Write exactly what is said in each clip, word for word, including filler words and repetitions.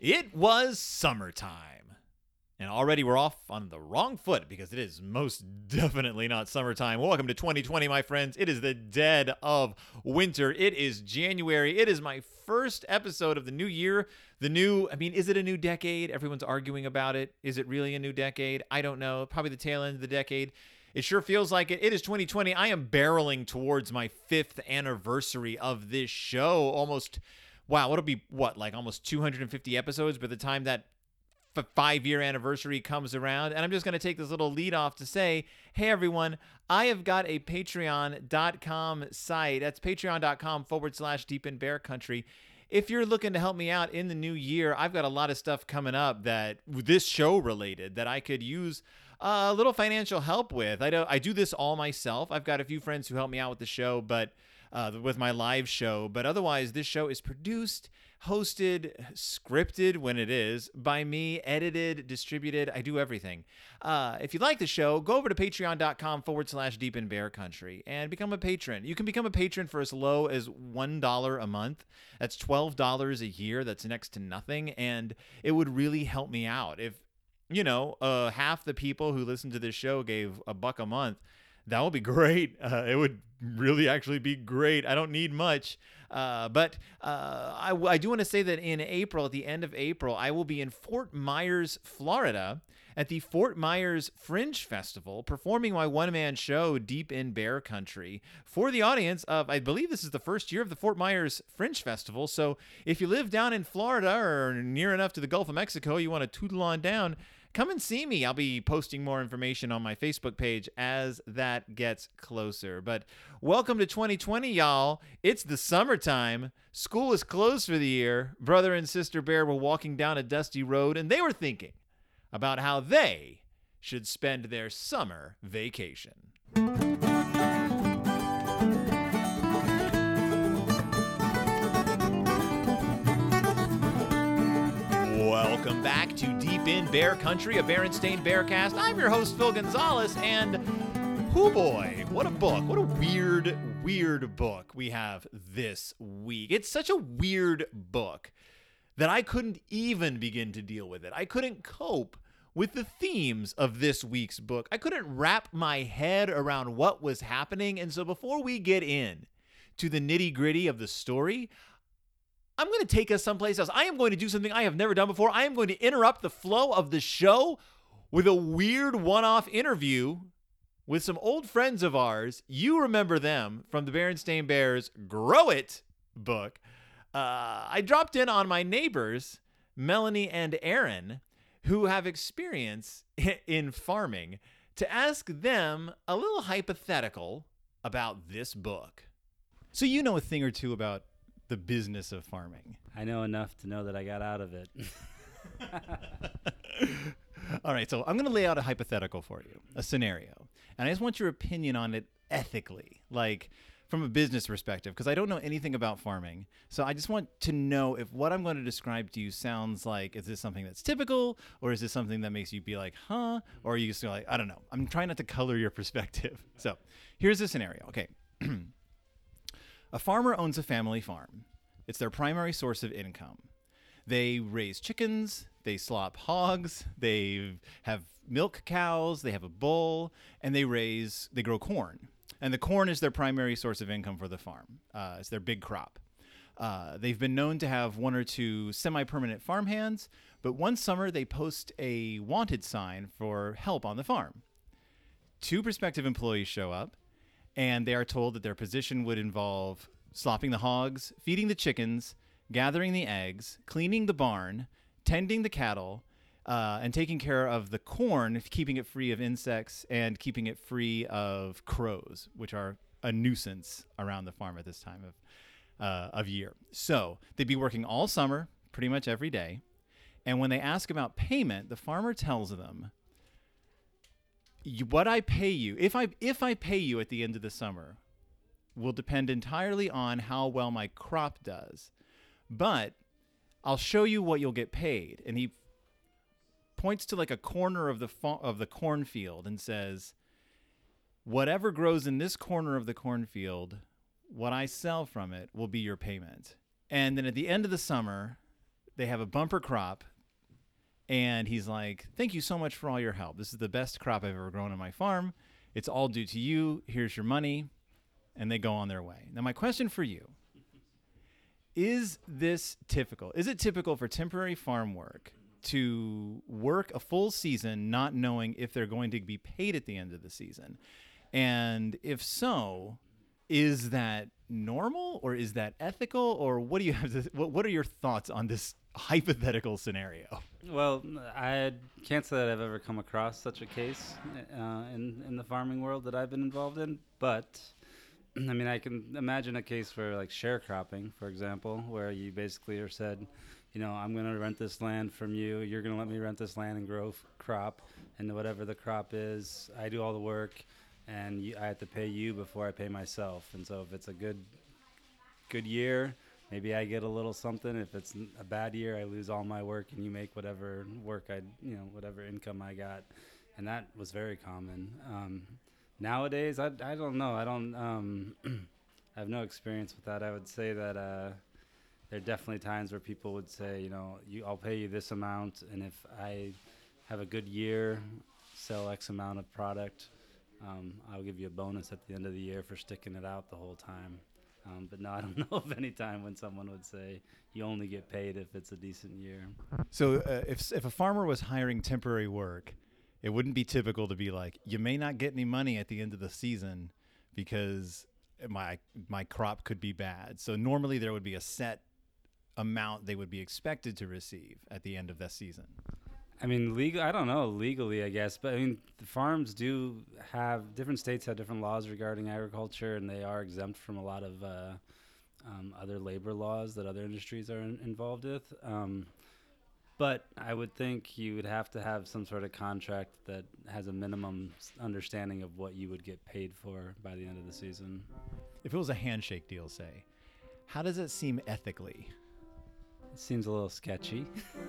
It was summertime. And already we're off on the wrong foot because it is most definitely not summertime. Welcome to twenty twenty, my friends. It is the dead of winter. It is January. It is my first episode of the new year. The new, I mean, is it a new decade? Everyone's arguing about it. Is it really a new decade? I don't know. Probably the tail end of the decade. It sure feels like it. It is twenty twenty. I am barreling towards my fifth anniversary of this show. Almost, wow, it'll be what, like almost two hundred fifty episodes by the time that f- five-year anniversary comes around. And I'm just going to take this little lead off to say, hey, everyone, I have got a patreon dot com site. That's patreon.com forward slash deep in bear country. If you're looking to help me out in the new year, I've got a lot of stuff coming up that this show related that I could use a little financial help with. I do, I do this all myself. I've got a few friends who help me out with the show, but uh, with my live show. But otherwise, this show is produced, hosted, scripted when it is, by me, edited, distributed. I do everything. Uh, if you like the show, go over to patreon.com forward slash deep in bear country and become a patron. You can become a patron for as low as one dollar a month. That's twelve dollars a year. That's next to nothing. And it would really help me out. If, you know, uh, half the people who listen to this show gave a buck a month, that would be great. Uh, it would really actually be great. I don't need much. Uh, but uh, I, I do want to say that in April, at the end of April, I will be in Fort Myers, Florida, at the Fort Myers Fringe Festival, performing my one-man show, Deep in Bear Country, for the audience of, I believe this is the first year of the Fort Myers Fringe Festival. So if you live down in Florida or near enough to the Gulf of Mexico, you want to tootle on down, come and see me. I'll be posting more information on my Facebook page as that gets closer. But welcome to twenty twenty, y'all. It's the summertime. School is closed for the year. Brother and sister bear were walking down a dusty road, and they were thinking about how they should spend their summer vacation. Welcome back to Deep in Bear Country, a Berenstain Bearcast. I'm your host, Phil Gonzalez, and oh boy, what a book. What a weird, weird book we have this week. It's such a weird book that I couldn't even begin to deal with it. I couldn't cope with the themes of this week's book. I couldn't wrap my head around what was happening, and so before we get in to the nitty-gritty of the story, I'm going to take us someplace else. I am going to do something I have never done before. I am going to interrupt the flow of the show with a weird one-off interview with some old friends of ours. You remember them from the Berenstain Bears Grow It book. Uh, I dropped in on my neighbors, Melanie and Aaron, who have experience in farming, to ask them a little hypothetical about this book. So you know a thing or two about the business of farming. I know enough to know that I got out of it. All right, so I'm going to lay out a hypothetical for you, a scenario. And I just want your opinion on it ethically, like from a business perspective, because I don't know anything about farming. So I just want to know if what I'm going to describe to you sounds like, is this something that's typical, or is this something that makes you be like, huh? Or are you just like, I don't know. I'm trying not to color your perspective. So here's the scenario. Okay. A farmer owns a family farm. It's their primary source of income. They raise chickens, they slop hogs, they have milk cows, they have a bull, and they raise, they grow corn. And the corn is their primary source of income for the farm. Uh, it's their big crop. Uh, they've been known to have one or two semi-permanent farmhands, but one summer they post a wanted sign for help on the farm. Two prospective employees show up, and they are told that their position would involve slopping the hogs, feeding the chickens, gathering the eggs, cleaning the barn, tending the cattle, uh, and taking care of the corn, keeping it free of insects and keeping it free of crows, which are a nuisance around the farm at this time of uh, of year. So they'd be working all summer, pretty much every day. And when they ask about payment, the farmer tells them, what I pay you, if I if I pay you at the end of the summer, will depend entirely on how well my crop does. But I'll show you what you'll get paid. And he points to like a corner of the fa- of the cornfield and says, whatever grows in this corner of the cornfield, what I sell from it will be your payment. And then at the end of the summer, they have a bumper crop, and he's like, thank you so much for all your help. This is the best crop I've ever grown on my farm. It's all due to you. Here's your money. And they go on their way. Now, my question for you, is this typical? Is it typical for temporary farm work to work a full season not knowing if they're going to be paid at the end of the season? And if so, is that normal, or is that ethical, or what do you have to, what, what are your thoughts on this hypothetical scenario? Well, I can't say that I've ever come across such a case uh, in in the farming world that I've been involved in, but I mean, I can imagine a case for like sharecropping, for example, where you basically are said, you know, I'm going to rent this land from you. You're going to let me rent this land and grow f- crop, and whatever the crop is, I do all the work, and you, I have to pay you before I pay myself. And so if it's a good, good year, maybe I get a little something. If it's a bad year, I lose all my work, and you make whatever work I, you know, whatever income I got, and that was very common. Um, Nowadays, I, I don't know. I don't. Um, I have no experience with that. I would say that uh, there are definitely times where people would say, you know, you, I'll pay you this amount, and if I have a good year, sell X amount of product, um, I'll give you a bonus at the end of the year for sticking it out the whole time. Um, but no, I don't know of any time when someone would say you only get paid if it's a decent year. So uh, if if a farmer was hiring temporary work, it wouldn't be typical to be like, you may not get any money at the end of the season because my my crop could be bad. So normally there would be a set amount they would be expected to receive at the end of the season. I mean, legal. I don't know legally, I guess, but I mean, the farms do have different states have different laws regarding agriculture, and they are exempt from a lot of uh, um, other labor laws that other industries are in, involved with. Um, But I would think you would have to have some sort of contract that has a minimum understanding of what you would get paid for by the end of the season. If it was a handshake deal, say, how does it seem ethically? It seems a little sketchy.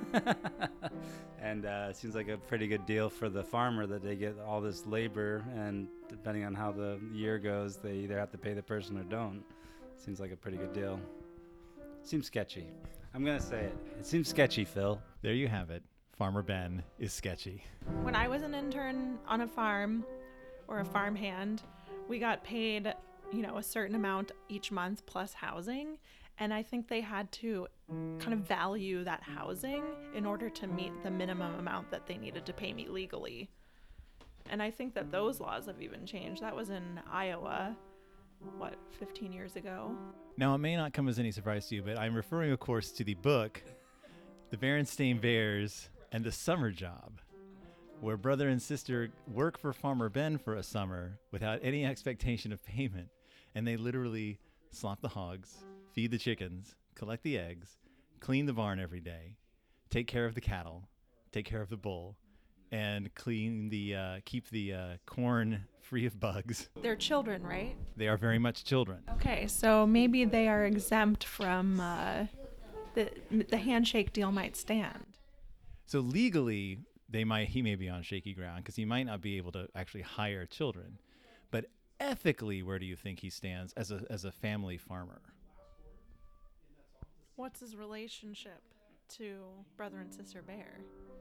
And uh, it seems like a pretty good deal for the farmer that they get all this labor, and depending on how the year goes, they either have to pay the person or don't. Seems like a pretty good deal. Seems sketchy. I'm going to say it. It seems sketchy, Phil. There you have it. Farmer Ben is sketchy. When I was an intern on a farm or a farmhand, we got paid, you know, a certain amount each month plus housing. And I think they had to kind of value that housing in order to meet the minimum amount that they needed to pay me legally. And I think that those laws have even changed. That was in Iowa, what, fifteen years ago? Now, it may not come as any surprise to you, but I'm referring, of course, to the book, The Berenstain Bears and the Summer Job, where brother and sister work for Farmer Ben for a summer without any expectation of payment. And they literally slop the hogs, feed the chickens, collect the eggs, clean the barn every day, take care of the cattle, take care of the bull, and clean the, uh, keep the uh, corn free of bugs. They're children, right? They are very much children. Okay, so maybe they are exempt from uh, the the handshake deal might stand. So legally, they might he may be on shaky ground because he might not be able to actually hire children. But ethically, where do you think he stands as a as a family farmer? What's his relationship to brother and sister bear?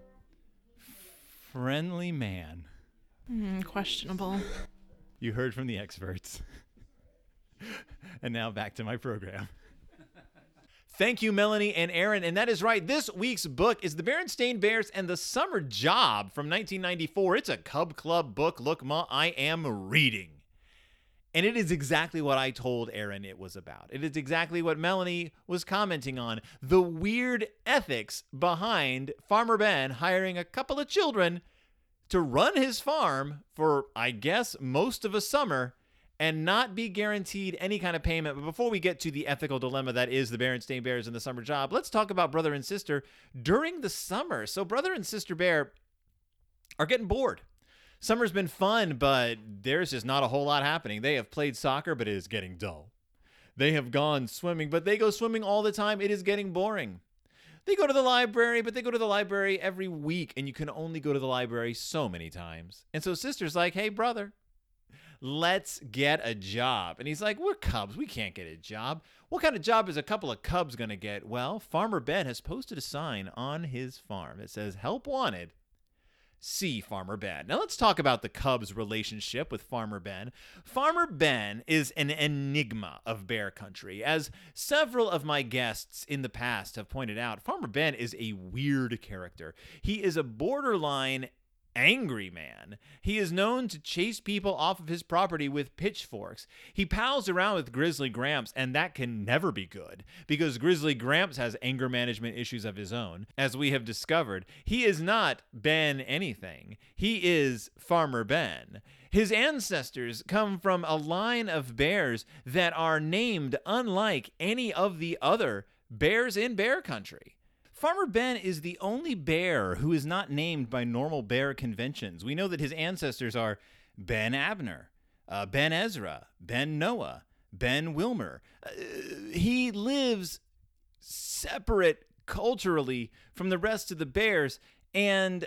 Friendly man. Mm, questionable. You heard from the experts. And now back to my program. Thank you, Melanie and Aaron. And that is right. This week's book is The Berenstain Bears and the Summer Job from nineteen ninety-four. It's a Cub Club book. Look, Ma, I am reading. And it is exactly what I told Aaron it was about. It is exactly what Melanie was commenting on. The weird ethics behind Farmer Ben hiring a couple of children to run his farm for, I guess, most of a summer and not be guaranteed any kind of payment. But before we get to the ethical dilemma that is the Berenstain Bears and the Summer Job, let's talk about brother and sister during the summer. So brother and sister bear are getting bored. Summer's been fun, but there's just not a whole lot happening. They have played soccer, but it is getting dull. They have gone swimming, but they go swimming all the time. It is getting boring. They go to the library, but they go to the library every week, and you can only go to the library so many times. And so sister's like, hey, brother, let's get a job. And he's like, we're Cubs. We can't get a job. What kind of job is a couple of Cubs going to get? Well, Farmer Ben has posted a sign on his farm that says, help wanted. See Farmer Ben. Now let's talk about the Cubs' relationship with Farmer Ben. Farmer Ben is an enigma of bear country. As several of my guests in the past have pointed out, Farmer Ben is a weird character. He is a borderline angry man. He is known to chase people off of his property with pitchforks. He pals around with Grizzly Gramps, and that can never be good because Grizzly Gramps has anger management issues of his own. As we have discovered, he is not Ben anything. He is Farmer Ben. His ancestors come from a line of bears that are named unlike any of the other bears in bear country. Farmer Ben is the only bear who is not named by normal bear conventions. We know that his ancestors are Ben Abner, uh, Ben Ezra, Ben Noah, Ben Wilmer. Uh, he lives separate culturally from the rest of the bears, and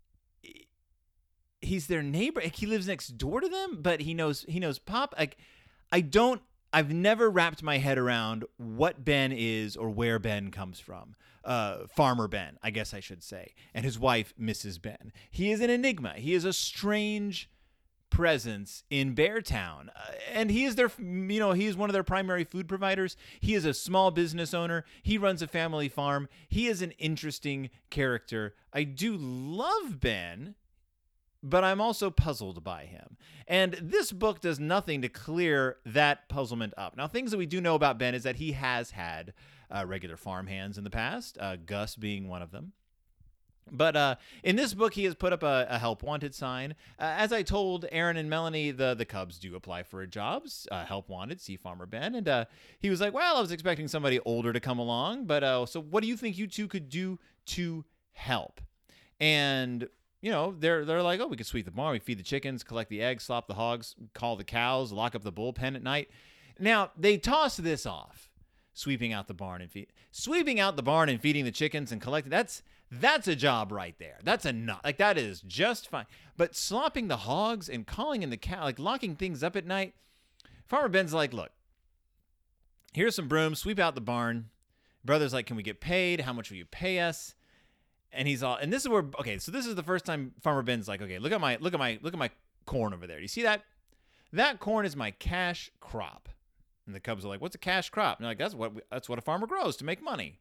he's their neighbor. He lives next door to them, but he knows he knows Pop. Like, I don't. I've never wrapped my head around what Ben is or where Ben comes from. Uh, Farmer Ben, I guess I should say, and his wife, Missus Ben. He is an enigma. He is a strange presence in Beartown, uh, and he is their, you know, he is one of their primary food providers. He is a small business owner. He runs a family farm. He is an interesting character. I do love Ben, but I'm also puzzled by him. And this book does nothing to clear that puzzlement up. Now, things that we do know about Ben is that he has had uh, regular farm hands in the past, uh, Gus being one of them. But uh, in this book, he has put up a, a help wanted sign. Uh, as I told Aaron and Melanie, the, the Cubs do apply for jobs, uh, help wanted, see Farmer Ben. And uh, he was like, well, I was expecting somebody older to come along. But uh, so what do you think you two could do to help? And you know, they're they're like, oh, we could sweep the barn, we feed the chickens, collect the eggs, slop the hogs, call the cows, lock up the bullpen at night. Now, they toss this off, sweeping out the barn and feed, sweeping out the barn and feeding the chickens and collecting. That's that's a job right there. That's a not like that is just fine. But slopping the hogs and calling in the cow, like locking things up at night. Farmer Ben's like, look, here's some brooms, sweep out the barn. Brother's like, can we get paid? How much will you pay us? And he's all, and this is where, okay, so this is the first time Farmer Ben's like, okay, look at my, look at my, look at my corn over there. Do you see that? That corn is my cash crop. And the Cubs are like, what's a cash crop? And they're like, that's what, we, that's what a farmer grows to make money.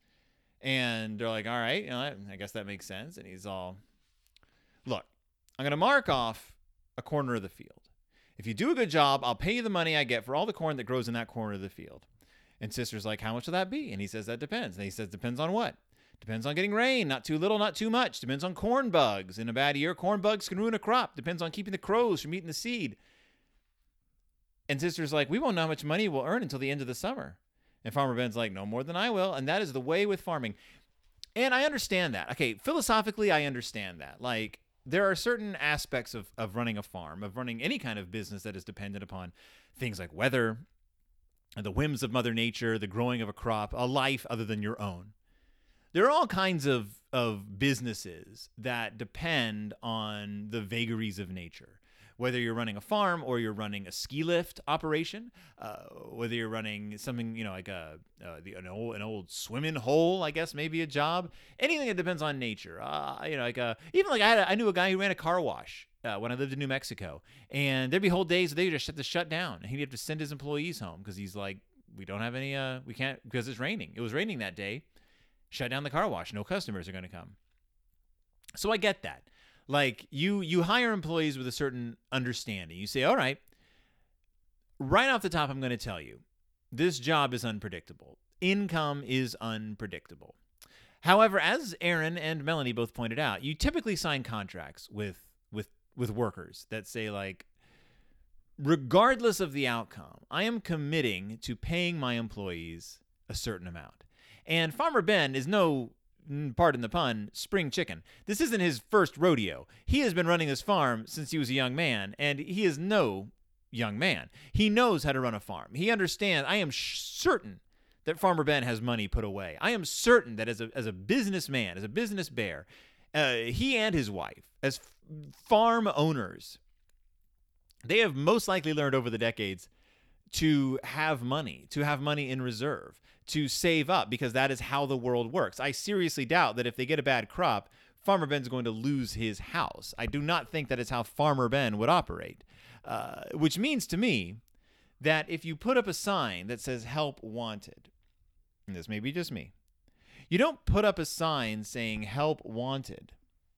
And they're like, all right, you know, I guess that makes sense. And he's all, look, I'm going to mark off a corner of the field. If you do a good job, I'll pay you the money I get for all the corn that grows in that corner of the field. And Sister's like, how much will that be? And he says, that depends. And he says, depends on what? Depends on getting rain, not too little, not too much. Depends on corn bugs. In a bad year, corn bugs can ruin a crop. Depends on keeping the crows from eating the seed. And Sister's like, we won't know how much money we'll earn until the end of the summer. And Farmer Ben's like, no more than I will. And that is the way with farming. And I understand that. Okay, philosophically, I understand that. Like, there are certain aspects of, of running a farm, of running any kind of business that is dependent upon things like weather, the whims of Mother Nature, the growing of a crop, a life other than your own. There are all kinds of, of businesses that depend on the vagaries of nature. Whether you're running a farm or you're running a ski lift operation, uh, whether you're running something, you know, like a uh, the, an old an old swimming hole, I guess maybe a job. Anything that depends on nature. Uh, you know, like a, even like I had a, I knew a guy who ran a car wash uh, when I lived in New Mexico, and there'd be whole days they just had to shut down, and he'd have to send his employees home because he's like, we don't have any, uh, we can't because it's raining. It was raining that day. Shut down the car wash. No customers are going to come. So I get that. Like, you you hire employees with a certain understanding. You say, all right, right off the top, I'm going to tell you, this job is unpredictable. Income is unpredictable. However, as Aaron and Melanie both pointed out, you typically sign contracts with with with workers that say, like, regardless of the outcome, I am committing to paying my employees a certain amount. And Farmer Ben is no, pardon the pun, spring chicken. This isn't his first rodeo. He has been running this farm since he was a young man, and he is no young man. He knows how to run a farm. He understands. I am sh- certain that Farmer Ben has money put away. I am certain that as a as a businessman, as a business bear, uh, he and his wife, as f- farm owners, they have most likely learned over the decades to have money, to have money in reserve, to save up, because that is how the world works. I seriously doubt that if they get a bad crop, Farmer Ben's going to lose his house. I do not think that is how Farmer Ben would operate, uh, which means to me that if you put up a sign that says help wanted, and this may be just me, you don't put up a sign saying help wanted,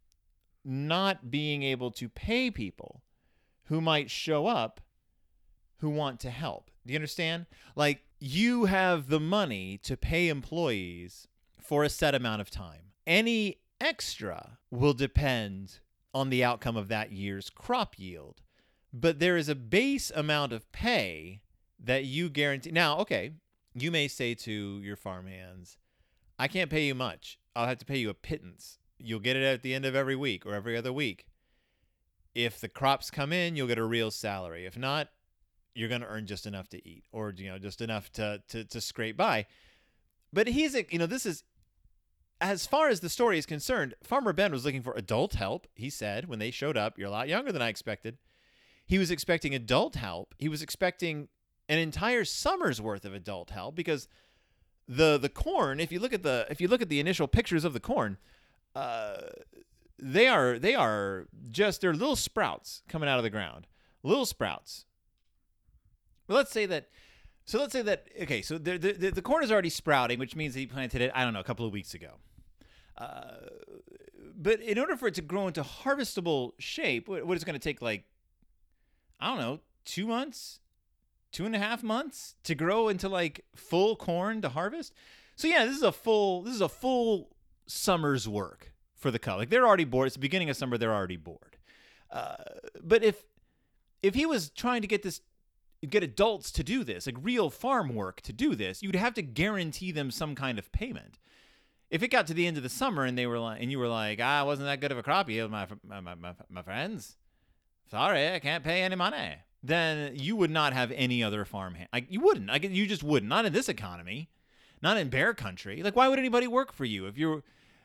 not being able to pay people who might show up who want to help. Do you understand? Like, you have the money to pay employees for a set amount of time. Any extra will depend on the outcome of that year's crop yield. But there is a base amount of pay that you guarantee. Now, okay, you may say to your farmhands, I can't pay you much. I'll have to pay you a pittance. You'll get it at the end of every week or every other week. If the crops come in, you'll get a real salary. If not, you're going to earn just enough to eat, or, you know, just enough to, to, to scrape by. But he's, a, you know, this is, as far as the story is concerned, Farmer Ben was looking for adult help. He said when they showed up, you're a lot younger than I expected. He was expecting adult help. He was expecting an entire summer's worth of adult help, because the the corn, if you look at the if you look at the initial pictures of the corn, uh, they are they are just they're little sprouts coming out of the ground, little sprouts. Well, let's say that. So let's say that. Okay, so the the, the corn is already sprouting, which means that he planted it, I don't know, a couple of weeks ago. Uh, but in order for it to grow into harvestable shape, what, what is going to take, like, I don't know, two months, two and a half months to grow into like full corn to harvest. So yeah, this is a full this is a full summer's work for the cow. Like, they're already bored. It's the beginning of summer. They're already bored. Uh, but if if he was trying to get this. get adults to do this, like real farm work to do this, you'd have to guarantee them some kind of payment. If it got to the end of the summer and they were like, and you were like, ah, wasn't that good of a crop yield, my my my, my friends? Sorry, I can't pay any money. Then you would not have any other farm hand. Like, you wouldn't. Like, you just wouldn't. Not in this economy. Not in bear country. Like, why would anybody work for you if you're?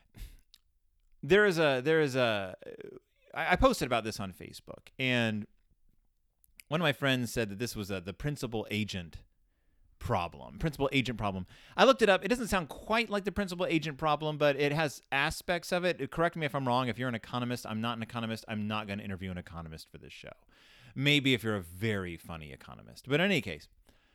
There is a there is a. I posted about this on Facebook, and one of my friends said that this was a, the principal agent problem. Principal agent problem. I looked it up. It doesn't sound quite like the principal agent problem, but it has aspects of it. Correct me if I'm wrong. If you're an economist, I'm not an economist. I'm not going to interview an economist for this show. Maybe if you're a very funny economist. But in any case,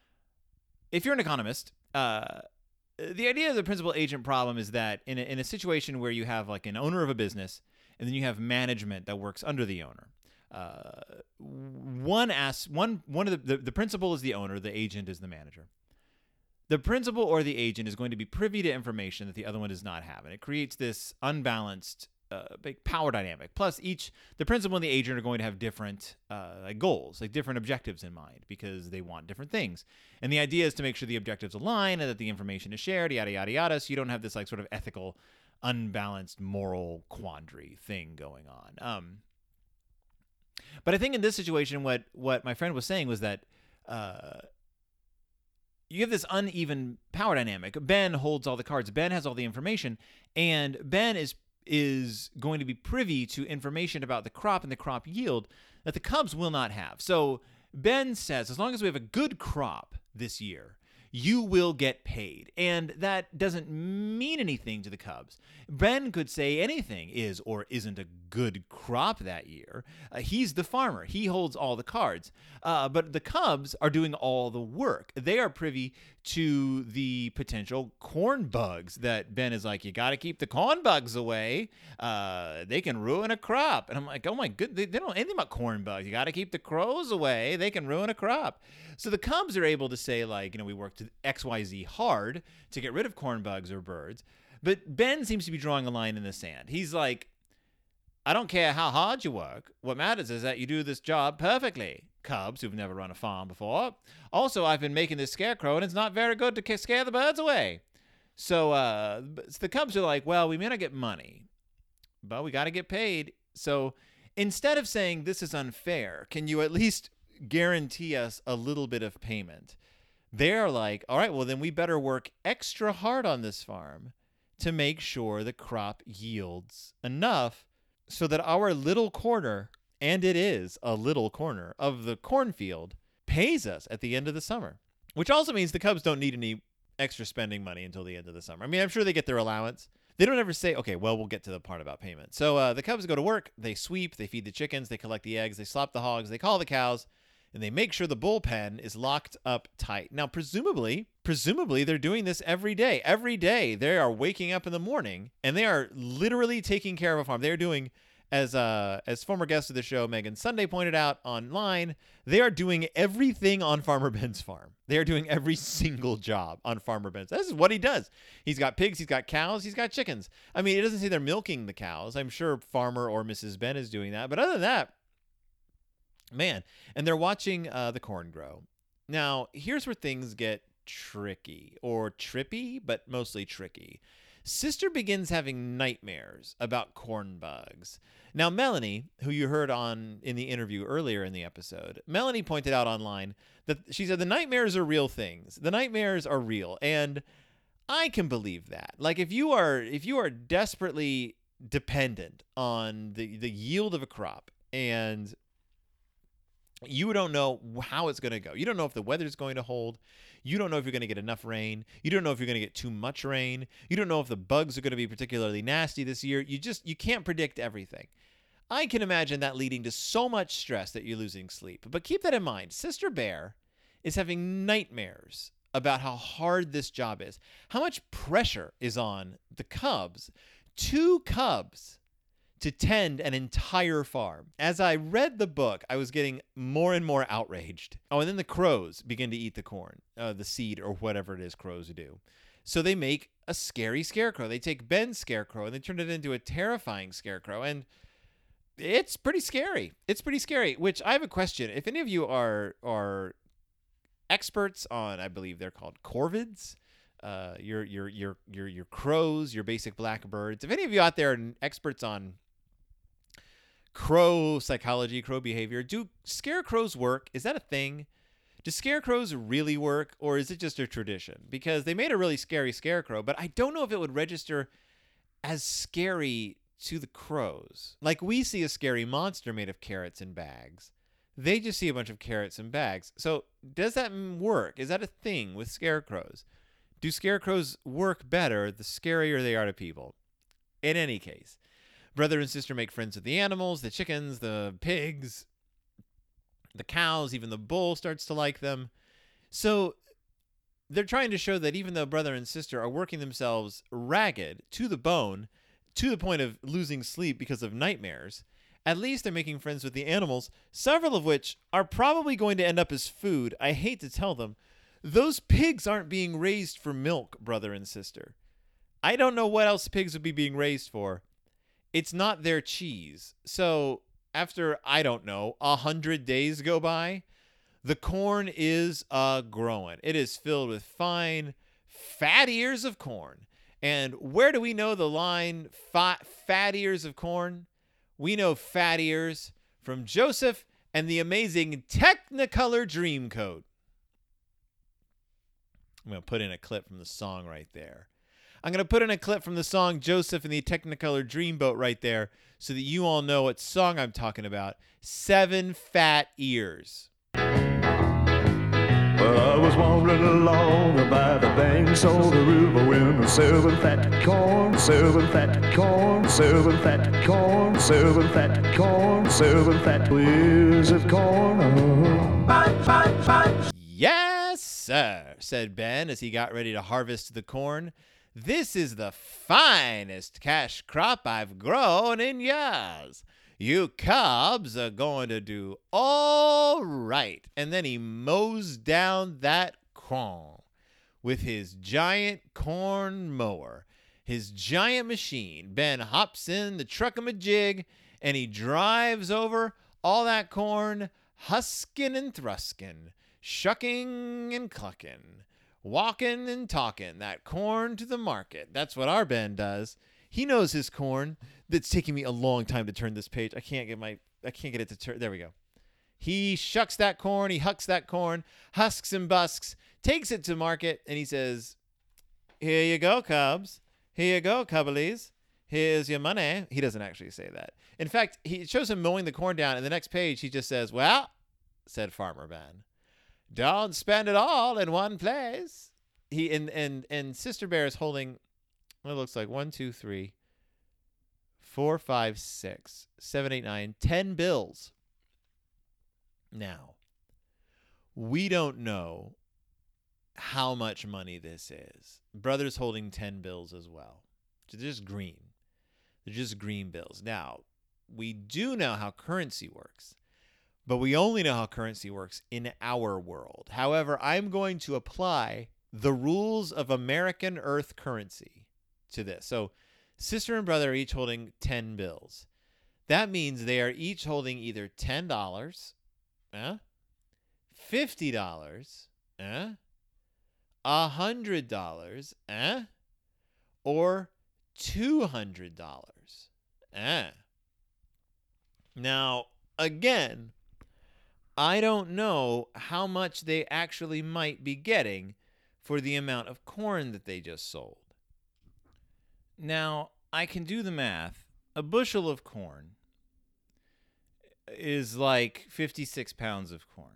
if you're an economist, uh, the idea of the principal agent problem is that in a, in a situation where you have like an owner of a business and then you have management that works under the owner, Uh, one as one one of the, the the principal is the owner, the agent is the manager. The principal or the agent is going to be privy to information that the other one does not have, and it creates this unbalanced uh, big power dynamic. Plus, each the principal and the agent are going to have different uh, like goals, like different objectives in mind, because they want different things. And the idea is to make sure the objectives align and that the information is shared, yada yada yada. So you don't have this like sort of ethical, unbalanced moral quandary thing going on. Um, But I think in this situation, what, what my friend was saying was that uh, you have this uneven power dynamic. Ben holds all the cards. Ben has all the information, and Ben is is going to be privy to information about the crop and the crop yield that the Cubs will not have. So Ben says, as long as we have a good crop this year, you will get paid. And that doesn't mean anything to the Cubs. Ben could say anything is or isn't a good crop that year. Uh, he's the farmer. He holds all the cards. Uh, but the Cubs are doing all the work. They are privy to the potential corn bugs that Ben is like, you got to keep the corn bugs away. Uh, they can ruin a crop. And I'm like, oh my good, they, they don't know anything about corn bugs. You got to keep the crows away. They can ruin a crop. So the Cubs are able to say, like, you know, we worked X Y Z hard to get rid of corn bugs or birds. But Ben seems to be drawing a line in the sand. He's like, I don't care how hard you work. What matters is that you do this job perfectly. Cubs who've never run a farm before. Also, I've been making this scarecrow, and it's not very good to scare the birds away. So, uh, so the Cubs are like, well, we may not get money, but we got to get paid. So instead of saying this is unfair, can you at least guarantee us a little bit of payment? They're like, all right, well, then we better work extra hard on this farm to make sure the crop yields enough so that our little corner and it is a little corner of the cornfield, pays us at the end of the summer, which also means the Cubs don't need any extra spending money until the end of the summer. I mean, I'm sure they get their allowance. They don't ever say, okay, well, we'll get to the part about payment. So uh, the Cubs go to work, they sweep, they feed the chickens, they collect the eggs, they slop the hogs, they call the cows, and they make sure the bullpen is locked up tight. Now, presumably, presumably they're doing this every day. Every day they are waking up in the morning and they are literally taking care of a farm. They're doing, as uh, as former guest of the show, Megan Sunday pointed out online, they are doing everything on Farmer Ben's farm. They are doing every single job on Farmer Ben's. This is what he does. He's got pigs, he's got cows, he's got chickens. I mean, it doesn't say they're milking the cows. I'm sure Farmer or Missus Ben is doing that. But other than that, man, and they're watching uh, the corn grow. Now, here's where things get tricky, or trippy, but mostly tricky. Sister begins having nightmares about corn bugs. Now, Melanie, who you heard on in the interview earlier in the episode, Melanie pointed out online that she said the nightmares are real things. The nightmares are real, and I can believe that. Like if you are if you are desperately dependent on the the yield of a crop and you don't know how it's going to go. You don't know if the weather's going to hold. You don't know if you're going to get enough rain. You don't know if you're going to get too much rain. You don't know if the bugs are going to be particularly nasty this year. You just, you can't predict everything. I can imagine that leading to so much stress that you're losing sleep. But keep that in mind. Sister Bear is having nightmares about how hard this job is. How much pressure is on the Cubs. Two Cubs to tend an entire farm. As I read the book, I was getting more and more outraged. Oh, and then the crows begin to eat the corn, uh, the seed, or whatever it is crows do. So they make a scary scarecrow. They take Ben's scarecrow and they turn it into a terrifying scarecrow. And it's pretty scary. It's pretty scary, which I have a question. If any of you are are experts on, I believe they're called corvids, uh, your, your, your, your, your crows, your basic blackbirds. If any of you out there are experts on crow psychology, crow behavior, do scarecrows work? Is that a thing? Do scarecrows really work, or is it just a tradition? Because they made a really scary scarecrow, but I don't know if it would register as scary to the crows. Like we see a scary monster made of carrots in bags. They just see a bunch of carrots in bags. So does that work? Is that a thing with scarecrows? Do scarecrows work better the scarier they are to people? In any case, brother and sister make friends with the animals, the chickens, the pigs, the cows, even the bull starts to like them. So they're trying to show that even though brother and sister are working themselves ragged to the bone, to the point of losing sleep because of nightmares, at least they're making friends with the animals, several of which are probably going to end up as food. I hate to tell them. Those pigs aren't being raised for milk, brother and sister. I don't know what else pigs would be being raised for. It's not their cheese. So after, I don't know, a hundred days go by, the corn is uh, growing. It is filled with fine, fat ears of corn. And where do we know the line fat, fat ears of corn? We know fat ears from Joseph and the amazing Technicolor Dreamcoat. I'm going to put in a clip from the song right there. I'm going to put in a clip from the song Joseph and the Technicolor Dreamboat right there so that you all know what song I'm talking about. Seven Fat Ears. Well, I was wandering along by the banks of the river when seven fat corn, seven fat corn, seven fat corn, seven fat corn, seven fat ears of corn. Oh. Yes, sir, said Ben as he got ready to harvest the corn. This is the finest cash crop I've grown in years. You Cubs are going to do all right. And then he mows down that corn with his giant corn mower, his giant machine. Ben hops in the truck-a-ma-jig and he drives over all that corn, husking and thrusking, shucking and clucking, walking and talking that corn to the market. That's what our Ben does. He knows his corn. That's taking me a long time to turn this page. I can't get my, I can't get it to turn. There we go. He shucks that corn. He hucks that corn, husks and busks, takes it to market, and he says, "Here you go, Cubs. Here you go, Cubblies. here's your money. He doesn't actually say that. In fact, he shows him mowing the corn down. And the next page, he just says, well, said Farmer Ben, don't spend it all in one place. He and, and, and Sister Bear is holding what it looks like one, two, three, four, five, six, seven, eight, nine, ten bills. Now, we don't know how much money this is. Brother's holding ten bills as well. They're just green. They're just green bills. Now, we do know how currency works, but we only know how currency works in our world. However, I'm going to apply the rules of American Earth currency to this. So, sister and brother are each holding ten bills. That means they are each holding either ten dollars, eh? fifty dollars, eh? one hundred dollars, eh? Or two hundred dollars, eh? Now, again, I don't know how much they actually might be getting for the amount of corn that they just sold. Now, I can do the math. A bushel of corn is like fifty-six pounds of corn.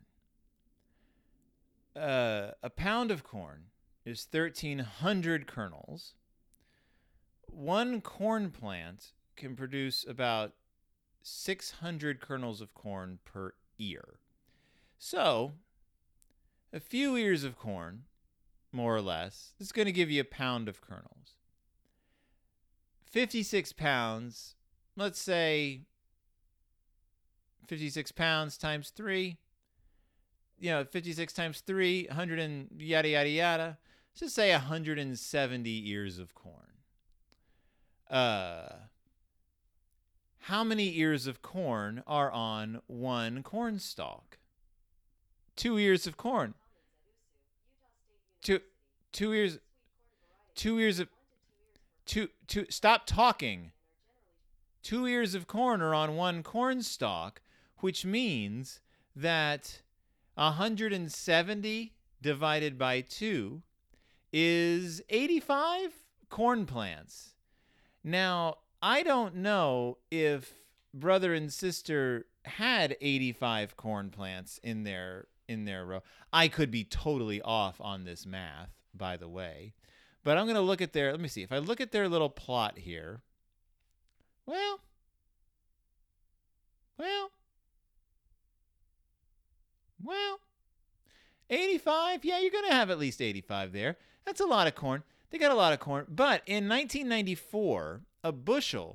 Uh, a pound of corn is thirteen hundred kernels. One corn plant can produce about six hundred kernels of corn per ear. So, a few ears of corn, more or less, is going to give you a pound of kernels. fifty-six pounds, let's say fifty-six pounds times three. You know, fifty-six times three, one hundred and yada, yada, yada. Let's just say one hundred seventy ears of corn. Uh, how many ears of corn are on one corn stalk? Two ears of corn. Two, two ears, two ears of, two, two, stop talking. Two ears of corn are on one corn stalk, which means that one hundred seventy divided by two is eighty-five corn plants. Now, I don't know if brother and sister had eighty-five corn plants in their in their row. I could be totally off on this math, by the way. But I'm going to look at their, let me see. If I look at their little plot here, well, well, Well, eighty-five, yeah, you're going to have at least eighty-five there. That's a lot of corn. They got a lot of corn. But in nineteen ninety-four, a bushel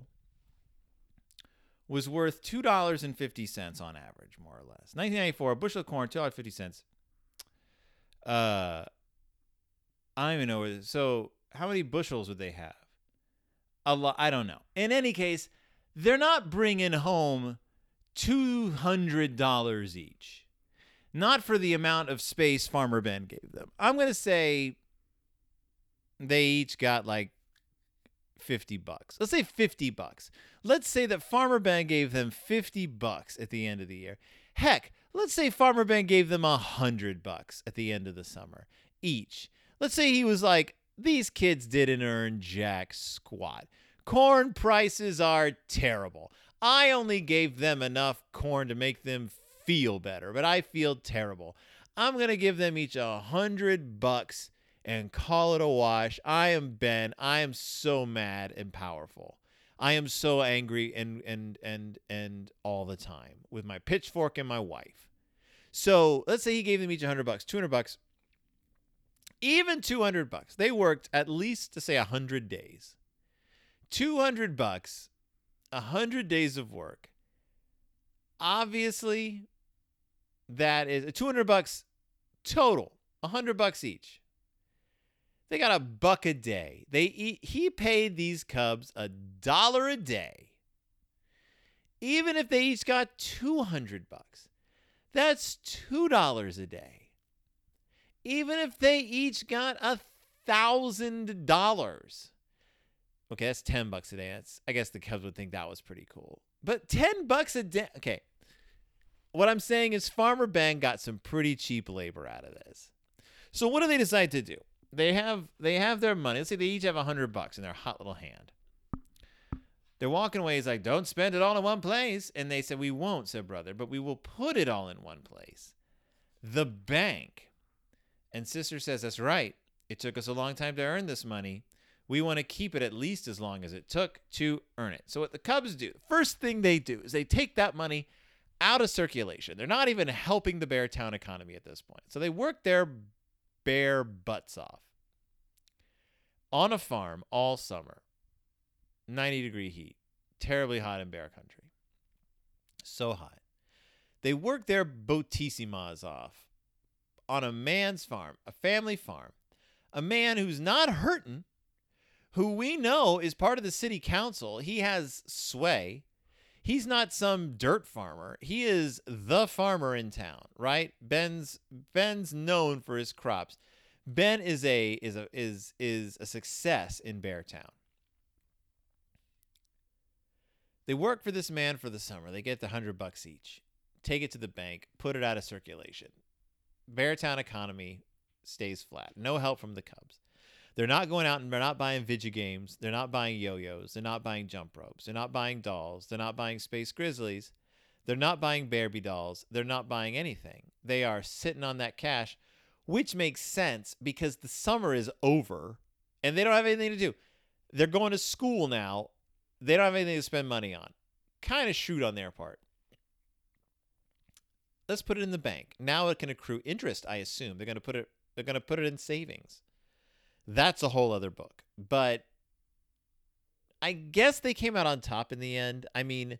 was worth two dollars and fifty cents on average, more or less. nineteen ninety-four, a bushel of corn, two dollars and fifty cents. Uh, I don't even know. Where, so how many bushels would they have? A lot. I don't know. In any case, they're not bringing home two hundred dollars each. Not for the amount of space Farmer Ben gave them. I'm going to say they each got like fifty bucks. Let's say fifty bucks. Let's say that Farmer Ben gave them fifty bucks at the end of the year. Heck, let's say Farmer Ben gave them one hundred bucks at the end of the summer each. Let's say he was like, these kids didn't earn jack squat. Corn prices are terrible. I only gave them enough corn to make them feel better, but I feel terrible. I'm going to give them each a hundred bucks and call it a wash. I am Ben. I am so mad and powerful. I am so angry and and and and all the time with my pitchfork and my wife. So let's say he gave them each a hundred bucks, two hundred bucks, even two hundred bucks. They worked at least to say a hundred days. two hundred bucks, a hundred days of work. Obviously, that is two hundred bucks total, a hundred bucks each. They got a buck a day. They eat, he paid these cubs a dollar a day. Even if they each got two hundred bucks, that's two dollars a day. Even if they each got a thousand dollars. Okay, that's ten bucks a day. That's, I guess the Cubs would think that was pretty cool. But ten bucks a day. Okay. What I'm saying is Farmer Ben got some pretty cheap labor out of this. So what do they decide to do? They have they have their money. Let's say they each have a hundred bucks in their hot little hand. They're walking away. He's like, don't spend it all in one place. And they said, we won't, said brother, but we will put it all in one place. The bank. And sister says, that's right. It took us a long time to earn this money. We want to keep it at least as long as it took to earn it. So what the Cubs do, first thing they do is they take that money out of circulation. They're not even helping the Beartown economy at this point. So they work their bear butts off on a farm all summer. ninety degree heat, terribly hot in bear country. So hot. They work their botissimas off on a man's farm, a family farm, a man who's not hurting, who we know is part of the city council. He has sway. He's not some dirt farmer. He is the farmer in town, right? Ben's Ben's known for his crops. Ben is a is a is is a success in Beartown. They work for this man for the summer. They get the hundred bucks each. Take it to the bank, put it out of circulation. Beartown economy stays flat. No help from the Cubs. They're not going out and they're not buying video games. They're not buying yo-yos. They're not buying jump ropes. They're not buying dolls. They're not buying Space Grizzlies. They're not buying Barbie dolls. They're not buying anything. They are sitting on that cash, which makes sense because the summer is over and they don't have anything to do. They're going to school now. They don't have anything to spend money on. Kind of shrewd on their part. Let's put it in the bank. Now it can accrue interest, I assume. They're going to put it they're going to put it in savings. That's a whole other book. But I guess they came out on top in the end. I mean,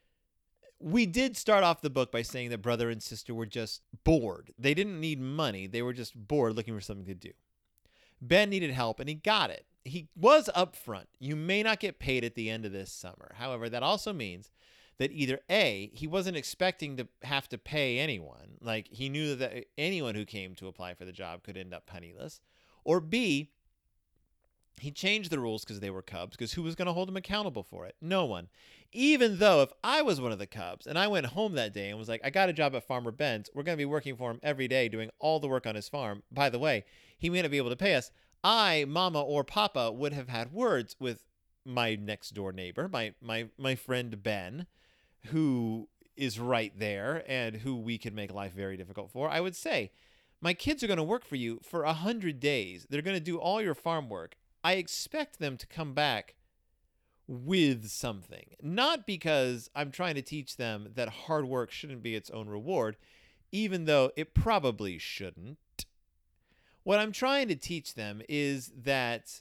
we did start off the book by saying that brother and sister were just bored. They didn't need money. They were just bored looking for something to do. Ben needed help, and he got it. He was upfront. You may not get paid at the end of this summer. However, that also means that either A, he wasn't expecting to have to pay anyone. Like, he knew that anyone who came to apply for the job could end up penniless. Or B, he changed the rules because they were Cubs, because who was going to hold him accountable for it? No one. Even though if I was one of the Cubs and I went home that day and was like, I got a job at Farmer Ben's, we're going to be working for him every day doing all the work on his farm. By the way, he may not be able to pay us. I, mama or papa, would have had words with my next door neighbor, my my my friend Ben, who is right there and who we could make life very difficult for. I would say, my kids are going to work for you for a hundred days. They're going to do all your farm work. I expect them to come back with something. Not because I'm trying to teach them that hard work shouldn't be its own reward, even though it probably shouldn't. What I'm trying to teach them is that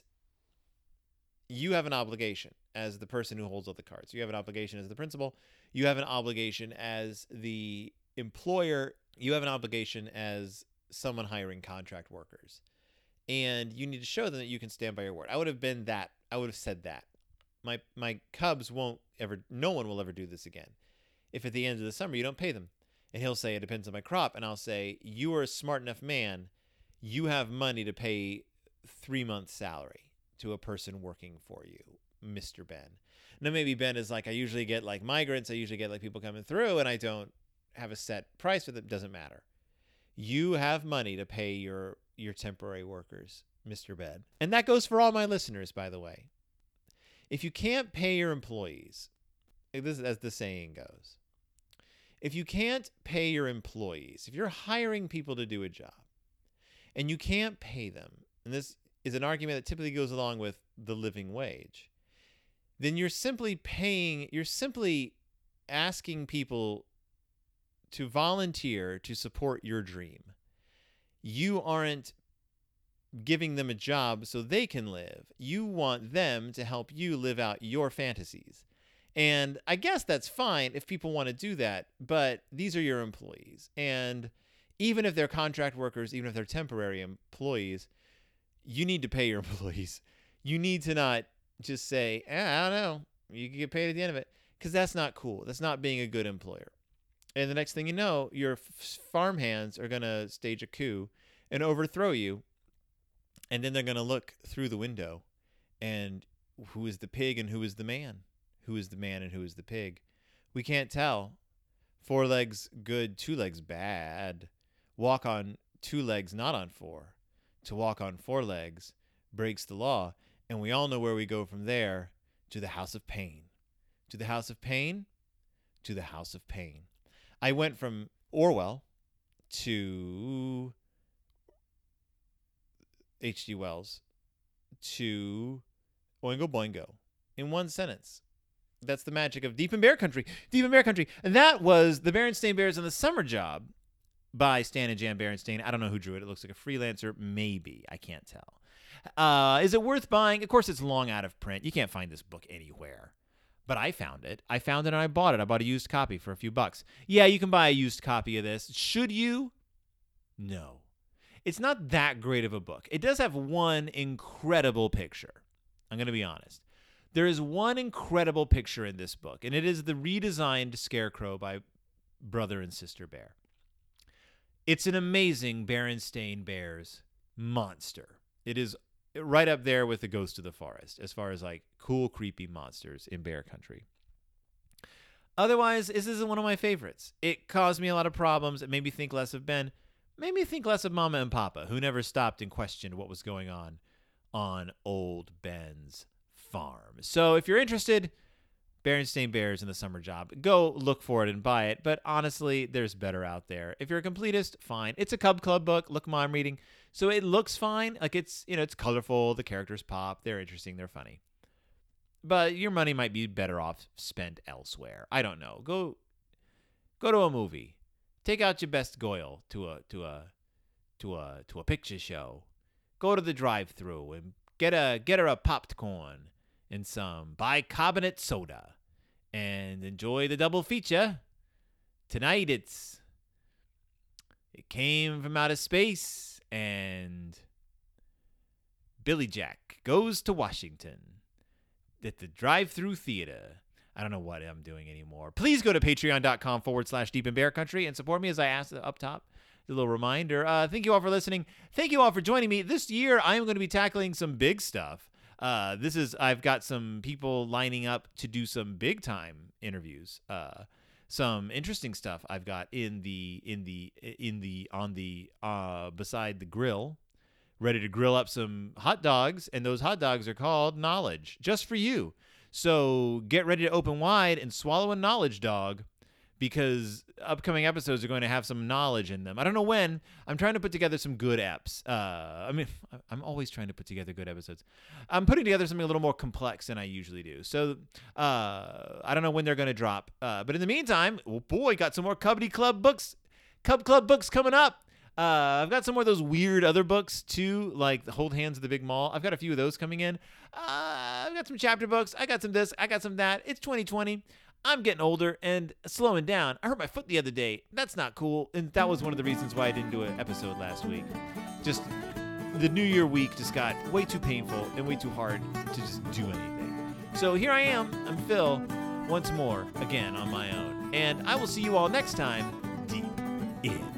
you have an obligation as the person who holds all the cards. You have an obligation as the principal. You have an obligation as the employer. You have an obligation as someone hiring contract workers. And you need to show them that you can stand by your word. I would have been that. I would have said that. My my Cubs won't ever, no one will ever do this again. If at the end of the summer you don't pay them. And he'll say, it depends on my crop. And I'll say, you are a smart enough man. You have money to pay three months' salary to a person working for you, Mister Ben. Now, maybe Ben is like, I usually get like migrants. I usually get like people coming through and I don't have a set price for them. Doesn't matter. You have money to pay your, your temporary workers, Mister Ben. And that goes for all my listeners, by the way. If you can't pay your employees, this is as the saying goes, if you can't pay your employees, if you're hiring people to do a job, and you can't pay them, and this is an argument that typically goes along with the living wage, then you're simply paying, you're simply asking people to volunteer to support your dream. You aren't giving them a job so they can live. You want them to help you live out your fantasies. And I guess that's fine if people want to do that, but these are your employees. And even if they're contract workers, even if they're temporary employees, you need to pay your employees. You need to not just say, eh, I don't know, you can get paid at the end of it, because that's not cool. That's not being a good employer. And the next thing you know, your f- farm hands are going to stage a coup and overthrow you. And then they're going to look through the window and who is the pig and who is the man? Who is the man and who is the pig? We can't tell. Four legs good, two legs bad. Walk on two legs, not on four. To walk on four legs breaks the law. And we all know where we go from there, to the house of pain. to the House of Pain to the House of Pain. I went from Orwell to H G Wells to Oingo Boingo in one sentence. That's the magic of Deep in Bear Country. Deep in Bear Country. And that was The Berenstain Bears and the Summer Job by Stan and Jan Berenstain. I don't know who drew it. It looks like a freelancer. Maybe. I can't tell. Uh, is it worth buying? Of course, it's long out of print. You can't find this book anywhere. But I found it. I found it and I bought it. I bought a used copy for a few bucks. Yeah, you can buy a used copy of this. Should you? No. It's not that great of a book. It does have one incredible picture. I'm going to be honest. There is one incredible picture in this book, and it is the redesigned Scarecrow by Brother and Sister Bear. It's an amazing Berenstain Bears monster. It is right up there with the Ghost of the Forest as far as like cool, creepy monsters in Bear Country. Otherwise, this isn't one of my favorites. It caused me a lot of problems. It made me think less of Ben. Made me think less of Mama and Papa, who never stopped and questioned what was going on on old Ben's farm. So if you're interested, Berenstain Bears and the Summer Job, go look for it and buy it. But honestly, there's better out there. If you're a completist, fine. It's a Cub Club book. Look, Ma, I'm reading. So it looks fine. Like it's, you know, it's colorful. The characters pop. They're interesting. They're funny. But your money might be better off spent elsewhere. I don't know. Go, go to a movie. Take out your best Goyle to a to a to a to a picture show. Go to the drive-thru and get a get her a popcorn and some bicarbonate soda and enjoy the double feature. Tonight it's It Came from Outer Space and Billy Jack Goes to Washington at the drive-thru theater. I don't know what I'm doing anymore. Please go to patreon.com forward slash deep in bear country and support me as I asked up top. A little reminder. Uh, thank you all for listening. Thank you all for joining me. This year, I am going to be tackling some big stuff. Uh, this is, I've got some people lining up to do some big time interviews. Uh, some interesting stuff I've got in the, in the, in the, on the, uh, beside the grill, ready to grill up some hot dogs. And those hot dogs are called Knowledge, just for you. So get ready to open wide and swallow a knowledge dog, because upcoming episodes are going to have some knowledge in them. I don't know when. I'm trying to put together some good eps. Uh, I mean, I'm always trying to put together good episodes. I'm putting together something a little more complex than I usually do. So uh, I don't know when they're going to drop. Uh, but in the meantime, oh boy, got some more Cubby Club books, Cub Club books coming up. Uh, I've got some more of those weird other books too, like the Hold Hands at the Big Mall. I've got a few of those coming in. Uh, I've got some chapter books. I got some this. I got some that. It's twenty twenty. I'm getting older and slowing down. I hurt my foot the other day. That's not cool. And that was one of the reasons why I didn't do an episode last week. Just the New Year week just got way too painful and way too hard to just do anything. So here I am. I'm Phil once more, again on my own. And I will see you all next time, deep in